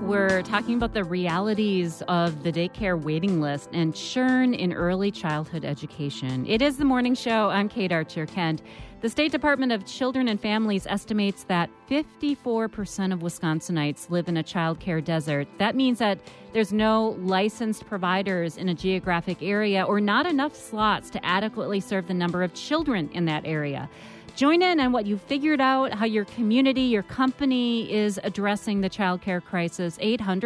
we're talking about the realities of the daycare waiting list and churn in early childhood education. It is the morning show. I'm Kate Archer-Kent. The State Department of Children and Families estimates that 54% of Wisconsinites live in a child care desert. That means that there's no licensed providers in a geographic area or not enough slots to adequately serve the number of children in that area. Join in on what you figured out, how your community, your company is addressing the child care crisis.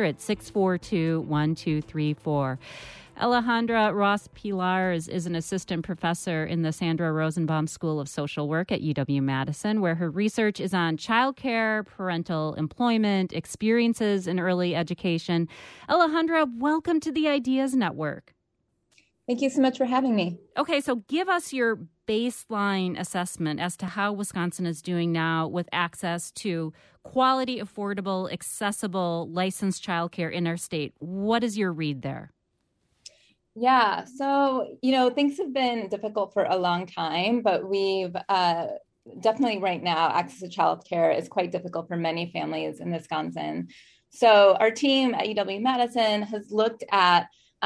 800-642-1234. Alejandra Ross Pilars is an assistant professor in the Sandra Rosenbaum School of Social Work at UW-Madison, where her research is on childcare, parental employment, experiences in early education. Alejandra, welcome to the Ideas Network. Thank you so much for having me. Okay, so give us your baseline assessment as to how Wisconsin is doing now with access to quality, affordable, accessible, licensed childcare in our state. What is your read there? Yeah, so, things have been difficult for a long time, but we've definitely right now, access to childcare is quite difficult for many families in Wisconsin. So our team at UW-Madison has looked at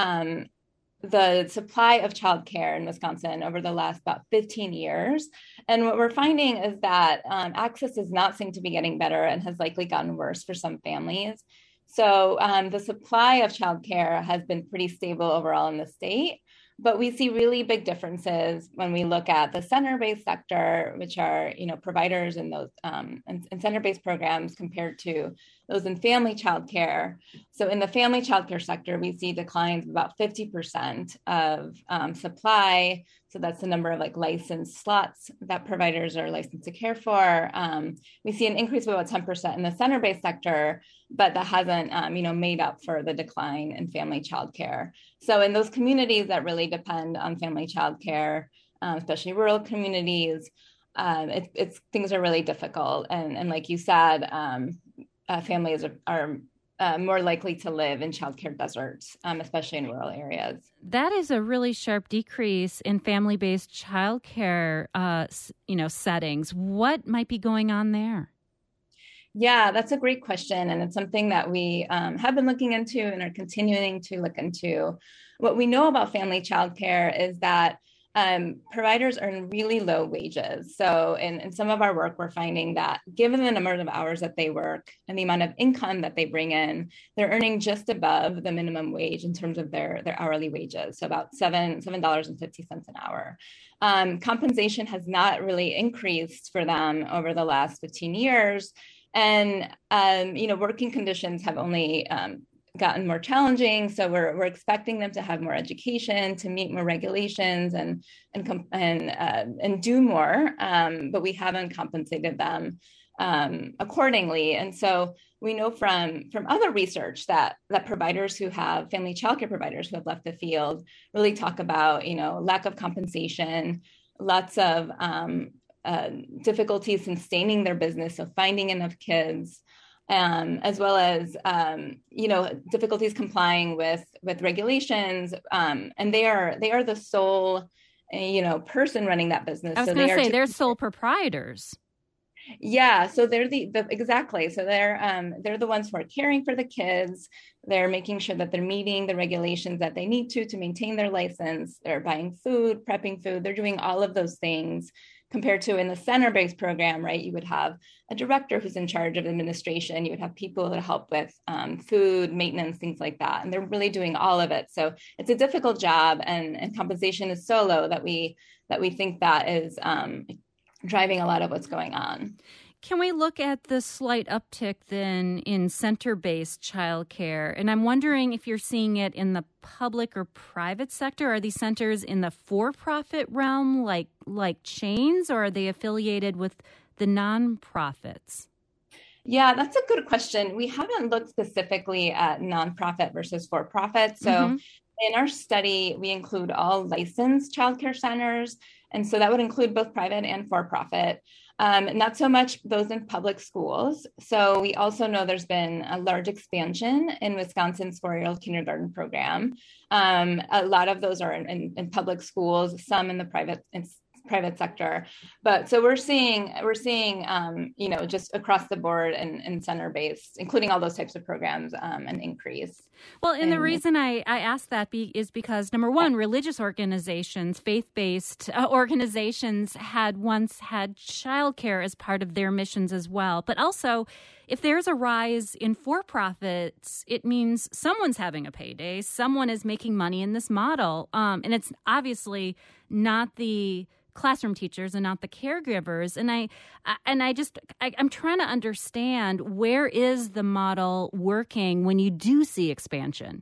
the supply of childcare in Wisconsin over the last about 15 years. And what we're finding is that access does not seem to be getting better and has likely gotten worse for some families. So the supply of childcare has been pretty stable overall in the state, but we see really big differences when we look at the center-based sector, which are, providers in those and center-based programs compared to those in family childcare. So in the family childcare sector, we see declines of about 50% of supply. So that's the number of licensed slots that providers are licensed to care for. We see an increase of about 10% in the center-based sector, but that hasn't, made up for the decline in family childcare. So in those communities that really depend on family childcare, especially rural communities, things are really difficult. And like you said, families are more likely to live in childcare deserts, especially in rural areas. That is a really sharp decrease in family-based childcare, settings. What might be going on there? Yeah, that's a great question. And it's something that we have been looking into and are continuing to look into. What we know about family childcare is that providers earn really low wages. So in some of our work, we're finding that given the number of hours that they work and the amount of income that they bring in, they're earning just above the minimum wage in terms of their hourly wages. So about $7.50 an hour. Compensation has not really increased for them over the last 15 years. And, working conditions have only gotten more challenging. So we're expecting them to have more education, to meet more regulations and do more, but we haven't compensated them accordingly. And so we know from other research that providers who have family childcare providers who have left the field really talk about, lack of compensation, lots of difficulties sustaining their business, so finding enough kids, as well as, difficulties complying with regulations. And they are the sole, person running that business. I was going to say they're sole proprietors. Yeah. So they're exactly. So they're the ones who are caring for the kids. They're making sure that they're meeting the regulations that they need to maintain their license. They're buying food, prepping food. They're doing all of those things. Compared to in the center-based program, right, you would have a director who's in charge of administration. You would have people that help with food, maintenance, things like that. And they're really doing all of it. So it's a difficult job, and compensation is so low that we think that is driving a lot of what's going on. Can we look at the slight uptick then in center-based childcare? And I'm wondering if you're seeing it in the public or private sector. Are these centers in the for-profit realm, like chains, or are they affiliated with the nonprofits? Yeah, that's a good question. We haven't looked specifically at nonprofit versus for-profit. So in our study, we include all licensed childcare centers. And so that would include both private and for-profit. Not so much those in public schools. So we also know there's been a large expansion in Wisconsin's 4-year-old kindergarten program. A lot of those are in public schools, some in the private private sector. But so we're seeing, just across the board and center-based, including all those types of programs, an increase. Well, and the reason I ask that is because, number one, religious organizations, faith-based organizations had once had childcare as part of their missions as well. But also, if there's a rise in for-profits, it means someone's having a payday, someone is making money in this model. And it's obviously not the classroom teachers and not the caregivers. And I'm trying to understand, where is the model working when you do see expansion?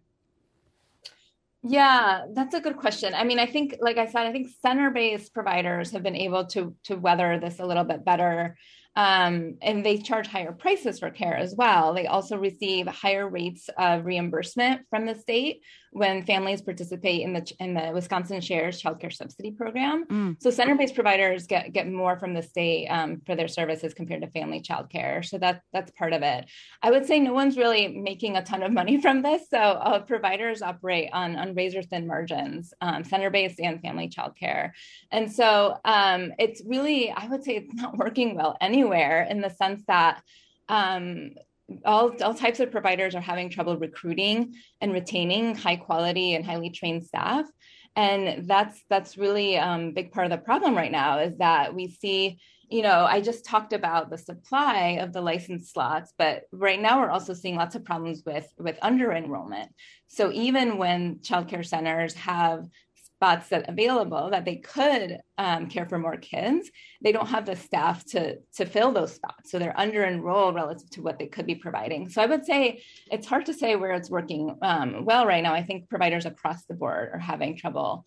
Yeah, that's a good question. I mean, I think, like I said, I think center-based providers have been able to weather this a little bit better. And they charge higher prices for care as well. They also receive higher rates of reimbursement from the state when families participate in the Wisconsin Shares Childcare Subsidy Program. So center-based providers get more from the state for their services compared to family childcare. So that's part of it. I would say no one's really making a ton of money from this. So providers operate on razor-thin margins, center-based and family childcare. And so it's really, I would say it's not working well anywhere, in the sense that all types of providers are having trouble recruiting and retaining high quality and highly trained staff. And that's really a big part of the problem right now, is that we see, I just talked about the supply of the licensed slots, but right now we're also seeing lots of problems with under enrollment. So even when childcare centers have spots available that they could care for more kids, they don't have the staff to fill those spots. So they're under enrolled relative to what they could be providing. So I would say it's hard to say where it's working well right now. I think providers across the board are having trouble,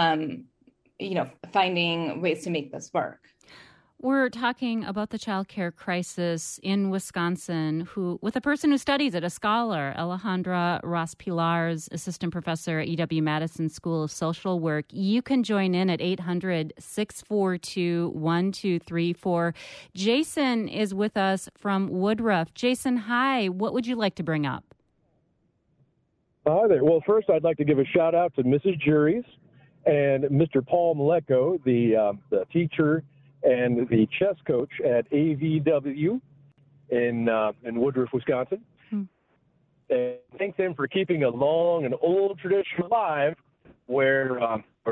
finding ways to make this work. We're talking about the childcare crisis in Wisconsin, with a person who studies it, a scholar, Alejandra Ross-Pilars, assistant professor at UW-Madison School of Social Work. You can join in at 800-642-1234. Jason is with us from Woodruff. Jason, hi. What would you like to bring up? Hi there. Well, first, I'd like to give a shout out to Mrs. Juries and Mr. Paul Maleko, the teacher and the chess coach at AVW in Woodruff, Wisconsin. And thank them for keeping a long and old tradition alive where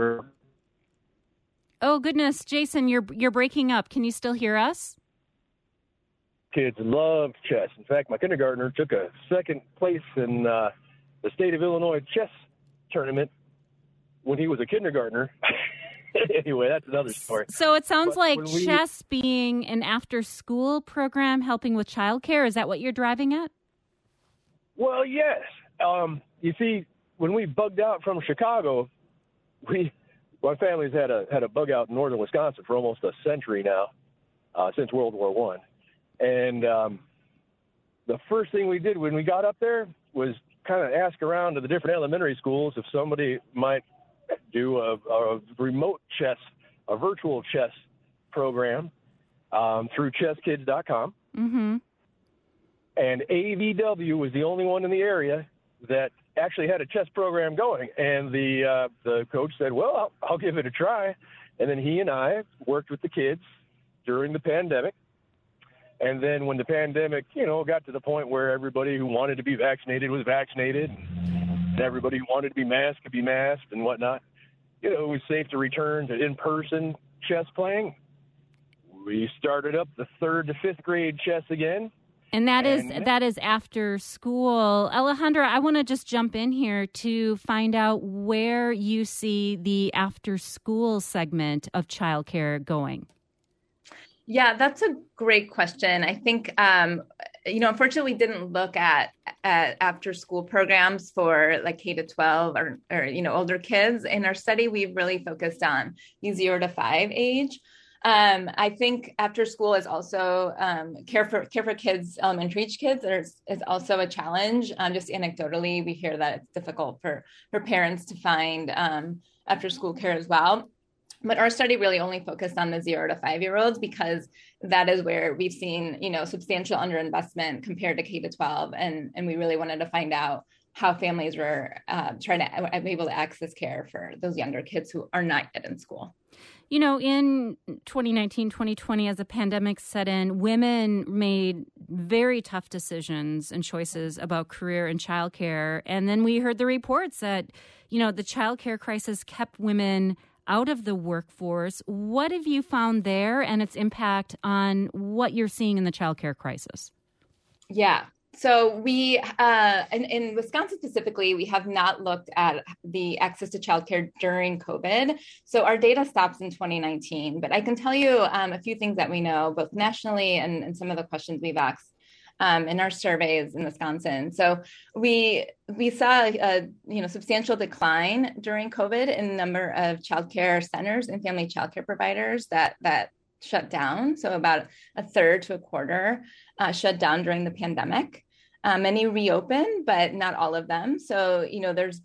oh, goodness, Jason, you're breaking up. Can you still hear us? Kids love chess. In fact, my kindergartner took a second place in the state of Illinois chess tournament when he was a kindergartner. Anyway, that's another story. So it sounds like chess being an after-school program helping with childcare. Is that what you're driving at? Well, yes. You see, when we bugged out from Chicago, my family's had a bug out in northern Wisconsin for almost a century now, since World War I. And the first thing we did when we got up there was kind of ask around to the different elementary schools if somebody might do a remote chess, a virtual chess program through chesskids.com. Mm-hmm. And AVW was the only one in the area that actually had a chess program going. And the coach said, well, I'll give it a try. And then he and I worked with the kids during the pandemic. And then when the pandemic, got to the point where everybody who wanted to be vaccinated was vaccinated, and everybody who wanted to be masked could be masked and whatnot, it was safe to return to in-person chess playing. We started up the 3rd to 5th grade chess again. And that is after school. Alejandra, I want to just jump in here to find out where you see the after-school segment of childcare going. Yeah, that's a great question. I think, unfortunately, we didn't look at after school programs for like K to 12 or older kids. In our study, we really focused on the 0 to 5 age. I think after school is also care for kids, elementary age kids is also a challenge. Just anecdotally, we hear that it's difficult for parents to find after school care as well. But our study really only focused on the 0 to 5-year-olds because that is where we've seen, substantial underinvestment compared to K to 12. And we really wanted to find out how families were able to access care for those younger kids who are not yet in school. You know, in 2019, 2020, as the pandemic set in, women made very tough decisions and choices about career and childcare. And then we heard the reports that, you know, the childcare crisis kept women out of the workforce. What have you found there and its impact on what you're seeing in the childcare crisis? Yeah. So we, in Wisconsin specifically, we have not looked at the access to childcare during COVID. So our data stops in 2019. But I can tell you a few things that we know, both nationally and some of the questions we've asked in our surveys in Wisconsin. So we saw a substantial decline during COVID in the number of childcare centers and family childcare providers that shut down. So about a third to a quarter shut down during the pandemic. Many reopened, but not all of them. So, you know, there's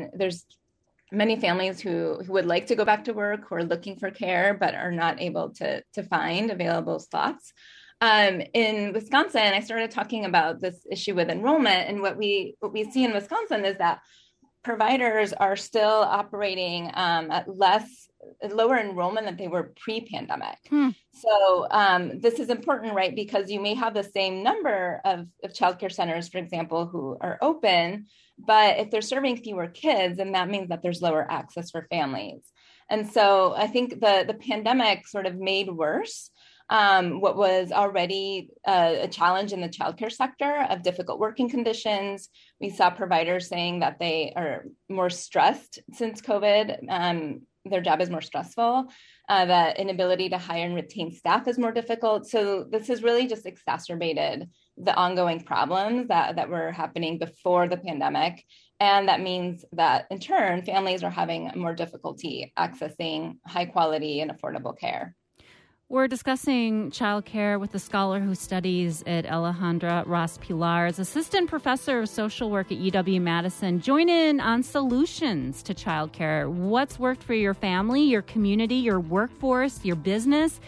many families who would like to go back to work, who are looking for care, but are not able to find available slots. In Wisconsin, I started talking about this issue with enrollment, and what we see in Wisconsin is that providers are still operating at lower enrollment than they were pre-pandemic. So this is important, right? Because you may have the same number of childcare centers, for example, who are open, but if they're serving fewer kids, then that means that there's lower access for families. And so I think the pandemic sort of made worse what was already a challenge in the childcare sector of difficult working conditions. We saw providers saying that they are more stressed since COVID. Their job is more stressful. That inability to hire and retain staff is more difficult. So this has really just exacerbated the ongoing problems that were happening before the pandemic. And that means that in turn, families are having more difficulty accessing high quality and affordable care. We're discussing childcare with the scholar who studies at Alejandra Ross Pilars, assistant professor of social work at UW-Madison. Join in on solutions to childcare. What's worked for your family, your community, your workforce, your business?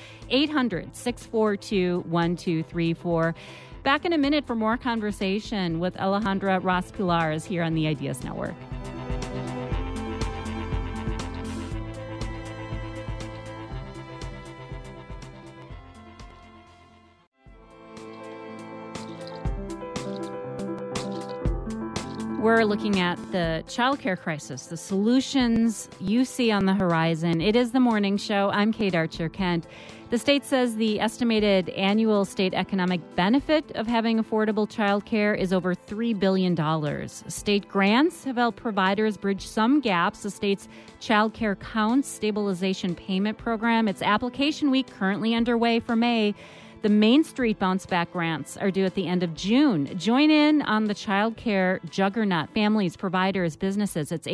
800-642-1234. Back in a minute for more conversation with Alejandra Ross Pilars here on the Ideas Network. We're looking at the childcare crisis, the solutions you see on the horizon. It is the morning show. I'm Kate Archer-Kent. The state says the estimated annual state economic benefit of having affordable childcare is over $3 billion. State grants have helped providers bridge some gaps. The state's Childcare Counts Stabilization Payment Program, its application week currently underway for May. The Main Street Bounce Back grants are due at the end of June. Join in on the child care juggernaut. Families, providers, businesses. It's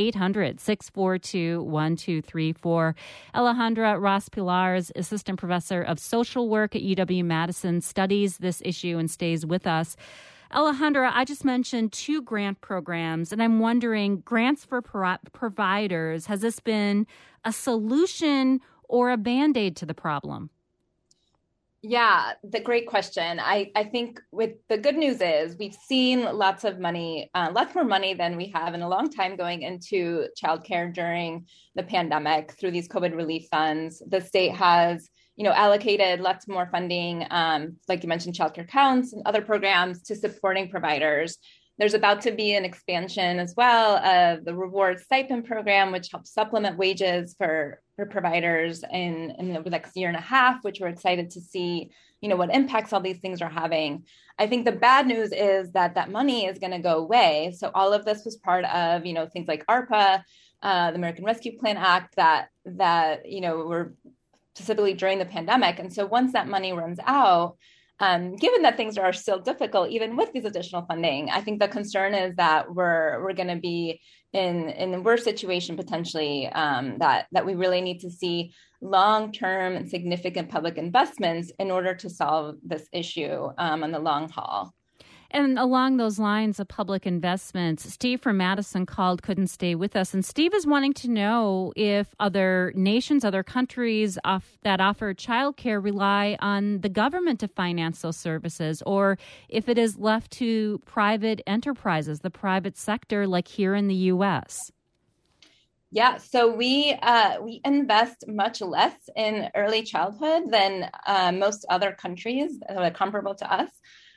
800-642-1234. Alejandra Ross Pilars, assistant professor of social work at UW-Madison, studies this issue and stays with us. Alejandra, I just mentioned 2 grant programs, and I'm wondering, grants for providers, has this been a solution or a Band-Aid to the problem? Yeah, the great question. I think with the good news is we've seen lots of money, lots more money than we have in a long time going into childcare during the pandemic through these COVID relief funds. The state has, allocated lots more funding, like you mentioned, Childcare Counts and other programs to supporting providers. There's about to be an expansion as well of the Reward Stipend Program, which helps supplement wages for providers in the next year and a half, which we're excited to see, what impacts all these things are having. I think the bad news is that money is going to go away. So all of this was part of, things like ARPA, the American Rescue Plan Act that were specifically during the pandemic. And so once that money runs out, given that things are still difficult, even with these additional funding, I think the concern is that we're going to be in a worse situation potentially, that we really need to see long-term and significant public investments in order to solve this issue on the long haul. And along those lines of public investments, Steve from Madison called, couldn't stay with us. And Steve is wanting to know if other nations, other countries that offer childcare rely on the government to finance those services, or if it is left to private enterprises, the private sector, like here in the U.S. Yeah, so we invest much less in early childhood than most other countries that are comparable to us.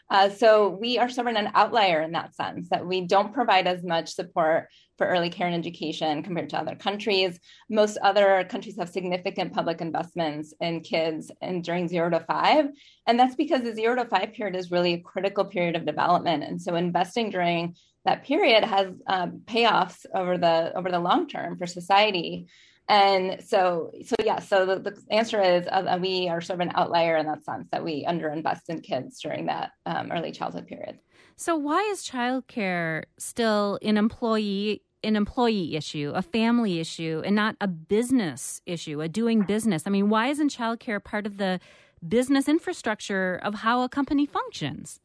So we are sort of an outlier in that sense, that we don't provide as much support for early care and education compared to other countries. Most other countries have significant public investments in kids and during 0 to 5. And that's because the 0 to 5 period is really a critical period of development. And so investing during that period has payoffs over the long term for society. And so the answer is we are sort of an outlier in that sense, that we underinvest in kids during that early childhood period. So why is childcare still an employee issue, a family issue, and not a business issue, a doing business? I mean, why isn't childcare part of the business infrastructure of how a company functions?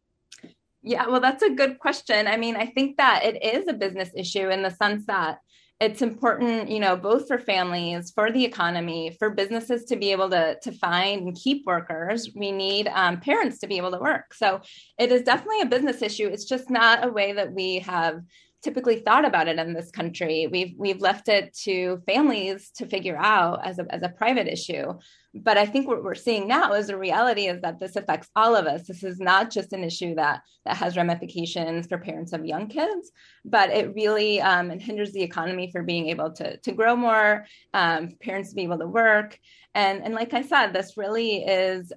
Yeah, well, that's a good question. I mean, I think that it is a business issue in the sense that it's important, both for families, for the economy, for businesses to be able to find and keep workers. We need parents to be able to work. So it is definitely a business issue. It's just not a way that we have typically thought about it in this country. We've left it to families to figure out as a private issue. But I think what we're seeing now is the reality is that this affects all of us. This is not just an issue that has ramifications for parents of young kids, but it really hinders the economy for being able to grow more, parents to be able to work. And like I said, this really is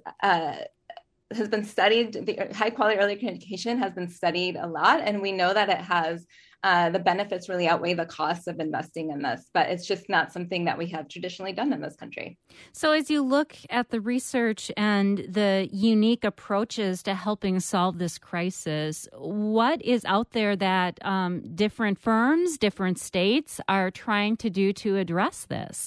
has been studied. The high quality early education has been studied a lot, and we know that it has the benefits really outweigh the costs of investing in this, but it's just not something that we have traditionally done in this country. So as you look at the research and the unique approaches to helping solve this crisis, what is out there that different firms, different states are trying to do to address this?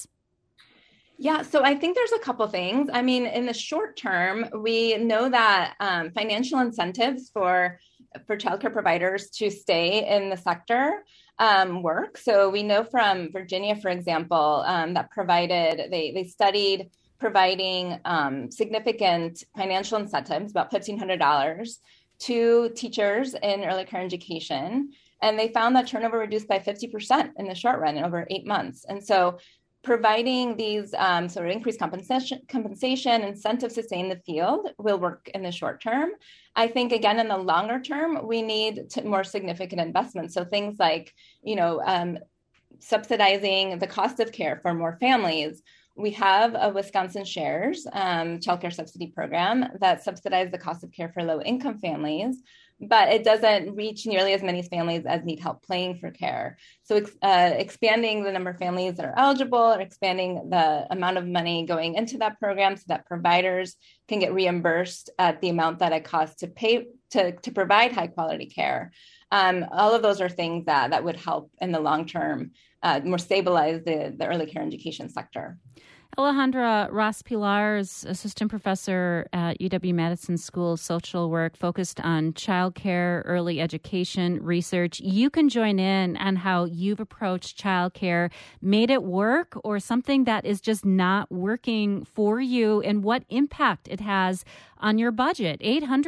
Yeah, so I think there's a couple things. I mean, in the short term, we know that financial incentives for childcare providers to stay in the sector work. So we know from Virginia, for example, that they studied providing significant financial incentives, about $1,500, to teachers in early care education. And they found that turnover reduced by 50% in the short run in over 8 months. And so providing these sort of increased compensation incentives to stay in the field will work in the short term. I think, again, in the longer term, we need more significant investments. So things like, subsidizing the cost of care for more families. We have a Wisconsin Shares childcare subsidy program that subsidizes the cost of care for low-income families, but it doesn't reach nearly as many families as need help paying for care. So expanding the number of families that are eligible, or expanding the amount of money going into that program so that providers can get reimbursed at the amount that it costs to pay to provide high quality care. All of those are things that would help in the long term, more stabilize the early care education sector. Alejandra Ross-Pilar is assistant professor at UW-Madison School of Social Work, focused on childcare, early education research. You can join in on how you've approached childcare, made it work, or something that is just not working for you, and what impact it has on your budget.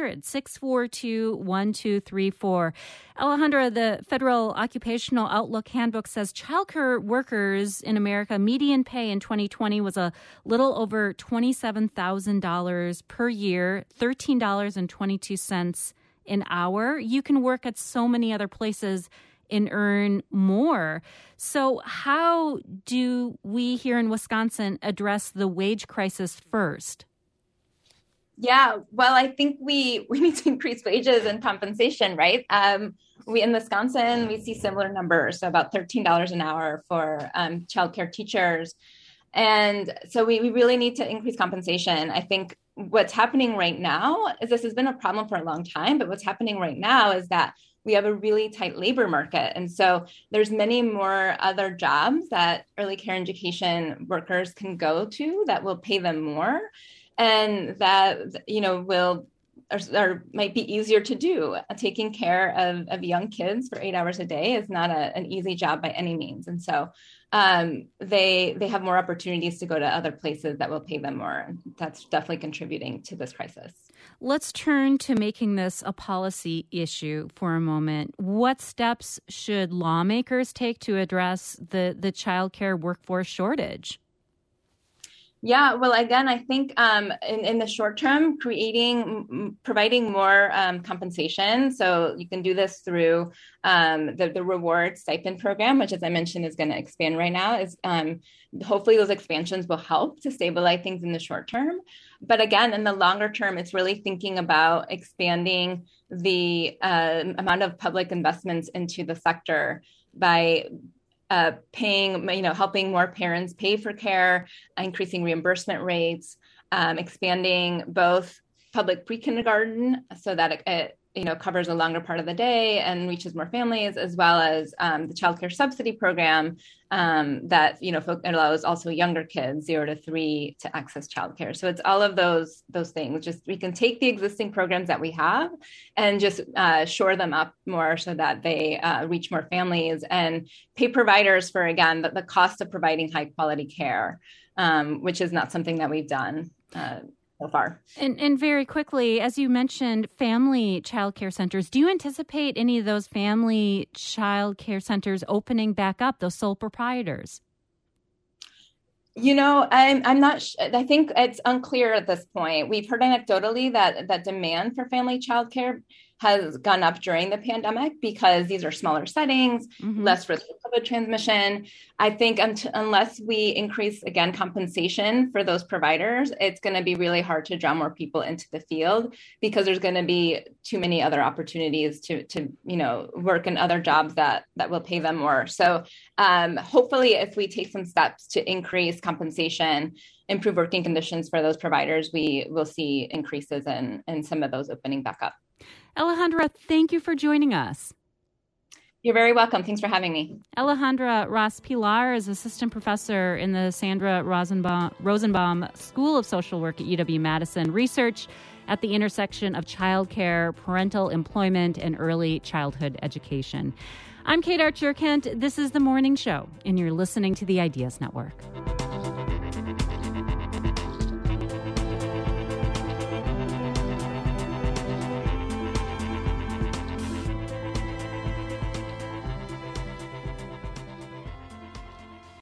800-642-1234. Alejandra, the Federal Occupational Outlook Handbook says childcare workers in America, median pay in 2020 was a little over $27,000 per year, $13.22 an hour. You can work at so many other places and earn more. So how do we here in Wisconsin address the wage crisis first? Yeah, well, I think we need to increase wages and compensation, right? In Wisconsin, we see similar numbers, so about $13 an hour for childcare teachers. And so we really need to increase compensation. I think what's happening right now is this has been a problem for a long time, but what's happening right now is that we have a really tight labor market. And so there's many more other jobs that early care education workers can go to that will pay them more. And that, might be easier to do. Taking care of young kids for 8 hours a day is not an easy job by any means. And so they have more opportunities to go to other places that will pay them more. That's definitely contributing to this crisis. Let's turn to making this a policy issue for a moment. What steps should lawmakers take to address the child care workforce shortage? Yeah, well, again, I think in the short term, providing more compensation. So you can do this through the reward stipend program, which, as I mentioned, is going to expand right now. Is hopefully those expansions will help to stabilize things in the short term. But again, in the longer term, it's really thinking about expanding the amount of public investments into the sector by paying, helping more parents pay for care, increasing reimbursement rates, expanding both public pre-kindergarten so that it covers a longer part of the day and reaches more families, as well as the child care subsidy program that allows also younger kids 0 to 3 to access childcare. So it's all of those things. Just we can take the existing programs that we have and just shore them up more so that they reach more families and pay providers for, again, the cost of providing high quality care, which is not something that we've done so far. And very quickly, as you mentioned, family child care centers, do you anticipate any of those family child care centers opening back up, those sole proprietors? I'm not. I think it's unclear at this point. We've heard anecdotally that demand for family child care has gone up during the pandemic because these are smaller settings, less risk of COVID transmission. I think unless we increase, again, compensation for those providers, it's going to be really hard to draw more people into the field because there's going to be too many other opportunities to work in other jobs that will pay them more. So hopefully, if we take some steps to increase compensation, improve working conditions for those providers, we will see increases in some of those opening back up. Alejandra, thank you for joining us. You're very welcome. Thanks for having me. Alejandra Ras Pilar is assistant professor in the Sandra Rosenbaum School of Social Work at UW-Madison. Research at the intersection of childcare, parental employment, and early childhood education. I'm Kate Archer Kent. This is The Morning Show, and you're listening to the Ideas Network.